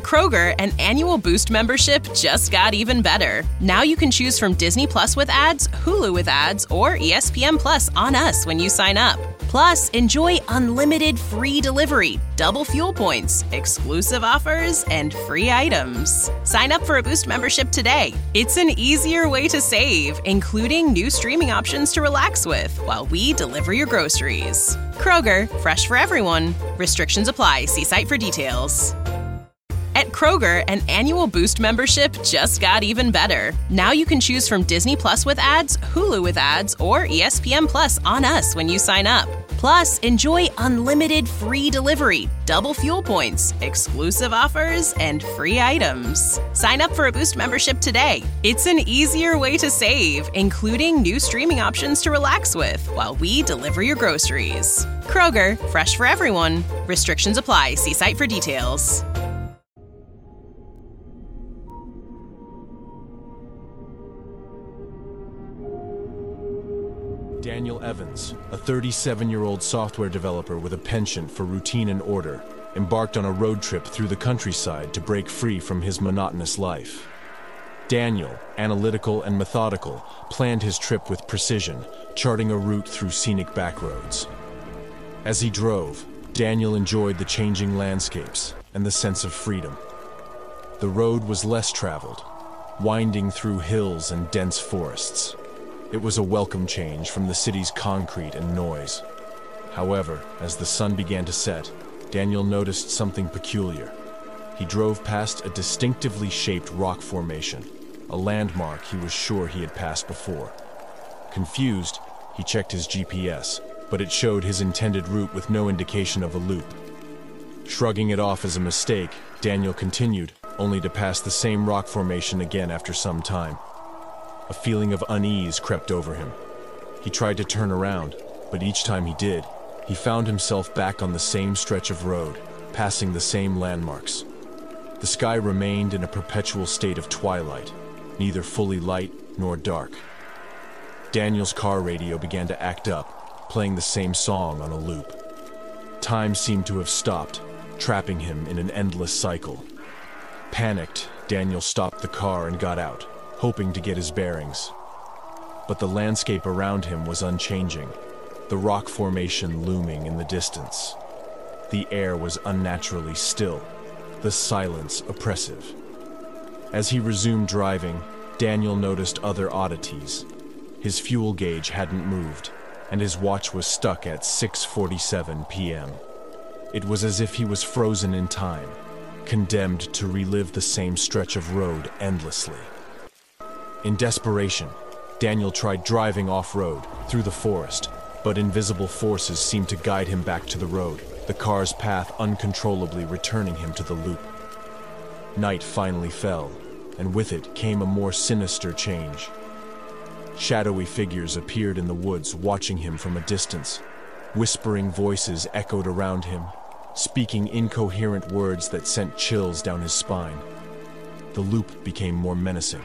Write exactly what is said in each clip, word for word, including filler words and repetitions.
Kroger, an annual Boost membership just got even better. Now you can choose from Disney Plus with ads, Hulu with ads, or E S P N Plus on us when you sign up. Plus, enjoy unlimited free delivery, double fuel points, exclusive offers, and free items. Sign up for a Boost membership today. It's an easier way to save, including new streaming options to relax with while we deliver your groceries. Kroger, fresh for everyone. Restrictions apply. See site for details. At Kroger, an annual Boost membership just got even better. Now you can choose from Disney Plus with ads, Hulu with ads, or E S P N Plus on us when you sign up. Plus, enjoy unlimited free delivery, double fuel points, exclusive offers, and free items. Sign up for a Boost membership today. It's an easier way to save, including new streaming options to relax with while we deliver your groceries. Kroger, fresh for everyone. Restrictions apply. See site for details. Daniel Evans, a thirty-seven-year-old software developer with a penchant for routine and order, embarked on a road trip through the countryside to break free from his monotonous life. Daniel, analytical and methodical, planned his trip with precision, charting a route through scenic backroads. As he drove, Daniel enjoyed the changing landscapes and the sense of freedom. The road was less traveled, winding through hills and dense forests. It was a welcome change from the city's concrete and noise. However, as the sun began to set, Daniel noticed something peculiar. He drove past a distinctively shaped rock formation, a landmark he was sure he had passed before. Confused, he checked his G P S, but it showed his intended route with no indication of a loop. Shrugging it off as a mistake, Daniel continued, only to pass the same rock formation again after some time. A feeling of unease crept over him. He tried to turn around, but each time he did, he found himself back on the same stretch of road, passing the same landmarks. The sky remained in a perpetual state of twilight, neither fully light nor dark. Daniel's car radio began to act up, playing the same song on a loop. Time seemed to have stopped, trapping him in an endless cycle. Panicked, Daniel stopped the car and got out, hoping to get his bearings. But the landscape around him was unchanging, the rock formation looming in the distance. The air was unnaturally still, the silence oppressive. As he resumed driving, Daniel noticed other oddities. His fuel gauge hadn't moved, and his watch was stuck at six forty-seven p m It was as if he was frozen in time, condemned to relive the same stretch of road endlessly. In desperation, Daniel tried driving off-road, through the forest, but invisible forces seemed to guide him back to the road, the car's path uncontrollably returning him to the loop. Night finally fell, and with it came a more sinister change. Shadowy figures appeared in the woods, watching him from a distance. Whispering voices echoed around him, speaking incoherent words that sent chills down his spine. The loop became more menacing.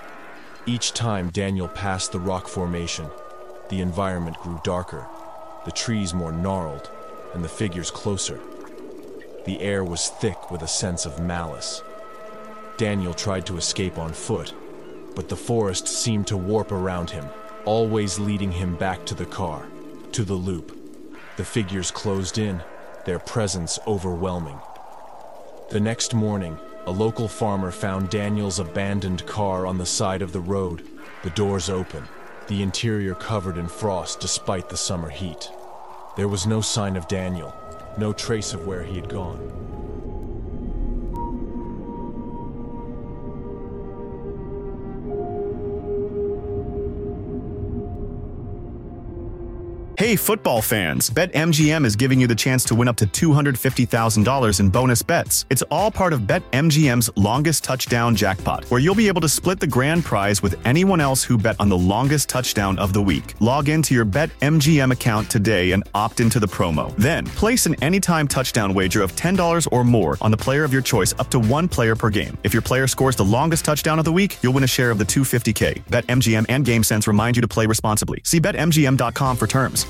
Each time Daniel passed the rock formation, the environment grew darker, the trees more gnarled, and the figures closer. The air was thick with a sense of malice. Daniel tried to escape on foot, but the forest seemed to warp around him, always leading him back to the car, to the loop. The figures closed in, their presence overwhelming. The next morning, a local farmer found Daniel's abandoned car on the side of the road, the doors open, the interior covered in frost despite the summer heat. There was no sign of Daniel, no trace of where he had gone. Hey, football fans! BetMGM is giving you the chance to win up to two hundred fifty thousand dollars in bonus bets. It's all part of BetMGM's longest touchdown jackpot, where you'll be able to split the grand prize with anyone else who bet on the longest touchdown of the week. Log into your BetMGM account today and opt into the promo. Then, place an anytime touchdown wager of ten dollars or more on the player of your choice up to one player per game. If your player scores the longest touchdown of the week, you'll win a share of the two hundred fifty thousand dollars. BetMGM and GameSense remind you to play responsibly. See Bet M G M dot com for terms.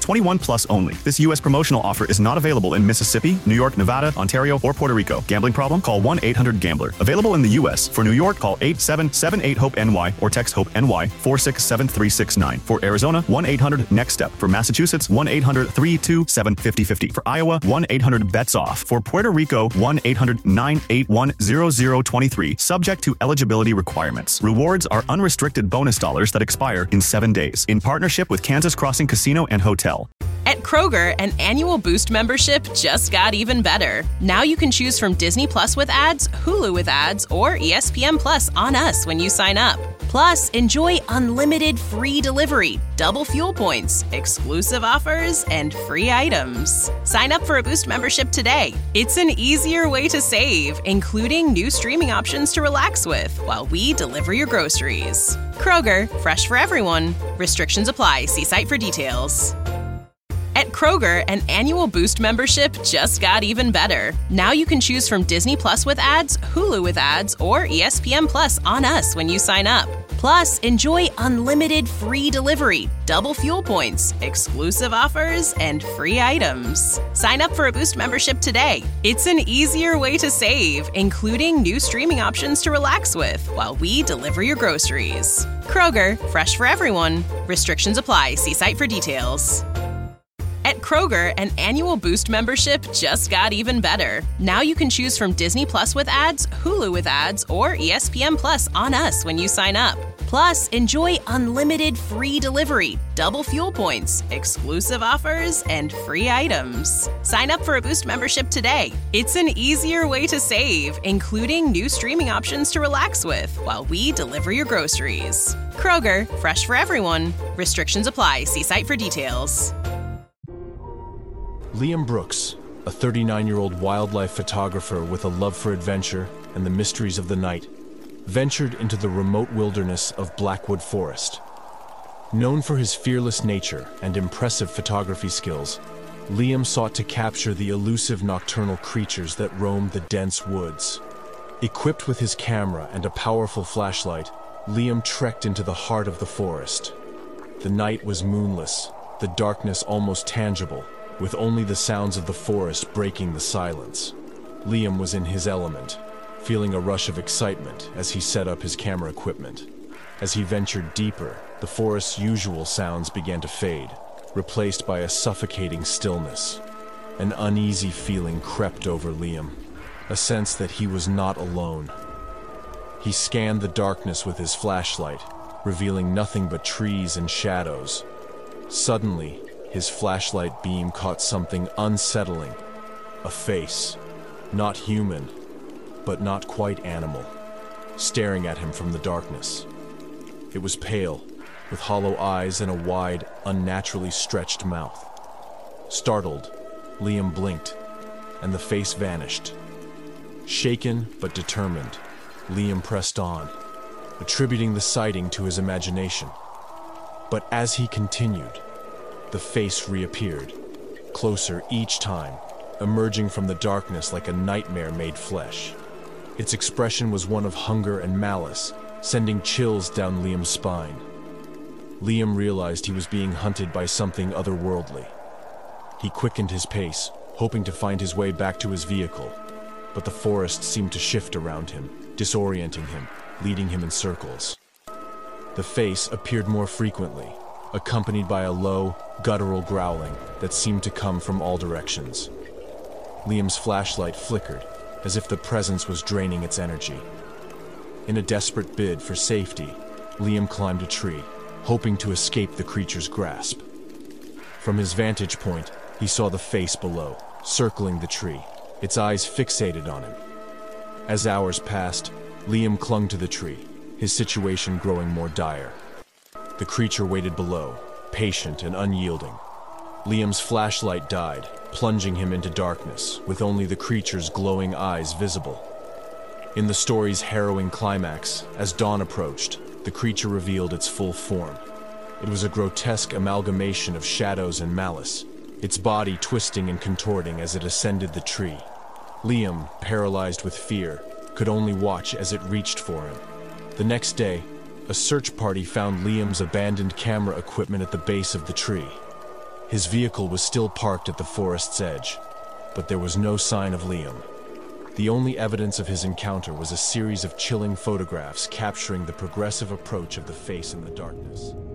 twenty-one plus only. This U S promotional offer is not available in Mississippi, New York, Nevada, Ontario, or Puerto Rico. Gambling problem? Call one eight hundred gambler. Available in the U S. For New York, call eight seven seven eight hope N Y or text HOPE-NY four six seven three six nine. For Arizona, one eight hundred next step. For Massachusetts, one eight hundred three two seven five zero five zero. For Iowa, one eight hundred bets off. For Puerto Rico, one eight hundred nine eight one zero zero two three. Subject to eligibility requirements. Rewards are unrestricted bonus dollars that expire in seven days. In partnership with Kansas Crossing Casino and Hotel. At Kroger, an annual Boost membership just got even better. Now you can choose from Disney Plus with ads, Hulu with ads, or E S P N Plus on us when you sign up. Plus, enjoy unlimited free delivery, double fuel points, exclusive offers, and free items. Sign up for a Boost membership today. It's an easier way to save, including new streaming options to relax with while we deliver your groceries. Kroger, fresh for everyone. Restrictions apply. See site for details. At Kroger, an annual Boost membership just got even better. Now you can choose from Disney Plus with ads, Hulu with ads, or E S P N Plus on us when you sign up. Plus, enjoy unlimited free delivery, double fuel points, exclusive offers, and free items. Sign up for a Boost membership today. It's an easier way to save, including new streaming options to relax with while we deliver your groceries. Kroger, fresh for everyone. Restrictions apply. See site for details. At Kroger, an annual Boost membership just got even better. Now you can choose from Disney Plus with ads, Hulu with ads, or E S P N Plus on us when you sign up. Plus, enjoy unlimited free delivery, double fuel points, exclusive offers, and free items. Sign up for a Boost membership today. It's an easier way to save, including new streaming options to relax with while we deliver your groceries. Kroger, fresh for everyone. Restrictions apply. See site for details. Liam Brooks, a thirty-nine-year-old wildlife photographer with a love for adventure and the mysteries of the night, ventured into the remote wilderness of Blackwood Forest. Known for his fearless nature and impressive photography skills, Liam sought to capture the elusive nocturnal creatures that roamed the dense woods. Equipped with his camera and a powerful flashlight, Liam trekked into the heart of the forest. The night was moonless, the darkness almost tangible, with only the sounds of the forest breaking the silence. Liam was in his element, feeling a rush of excitement as he set up his camera equipment. As he ventured deeper, the forest's usual sounds began to fade, replaced by a suffocating stillness. An uneasy feeling crept over Liam, a sense that he was not alone. He scanned the darkness with his flashlight, revealing nothing but trees and shadows. Suddenly, his flashlight beam caught something unsettling. A face, not human, but not quite animal, staring at him from the darkness. It was pale, with hollow eyes and a wide, unnaturally stretched mouth. Startled, Liam blinked, and the face vanished. Shaken but determined, Liam pressed on, attributing the sighting to his imagination. But as he continued, the face reappeared, closer each time, emerging from the darkness like a nightmare made flesh. Its expression was one of hunger and malice, sending chills down Liam's spine. Liam realized he was being hunted by something otherworldly. He quickened his pace, hoping to find his way back to his vehicle, but the forest seemed to shift around him, disorienting him, leading him in circles. The face appeared more frequently, accompanied by a low, guttural growling that seemed to come from all directions. Liam's flashlight flickered, as if the presence was draining its energy. In a desperate bid for safety, Liam climbed a tree, hoping to escape the creature's grasp. From his vantage point, he saw the face below, circling the tree, its eyes fixated on him. As hours passed, Liam clung to the tree, his situation growing more dire. The creature waited below, patient and unyielding. Liam's flashlight died, plunging him into darkness, with only the creature's glowing eyes visible. In the story's harrowing climax, as dawn approached, the creature revealed its full form. It was a grotesque amalgamation of shadows and malice, its body twisting and contorting as it ascended the tree. Liam, paralyzed with fear, could only watch as it reached for him. The next day, a search party found Liam's abandoned camera equipment at the base of the tree. His vehicle was still parked at the forest's edge, but there was no sign of Liam. The only evidence of his encounter was a series of chilling photographs capturing the progressive approach of the face in the darkness.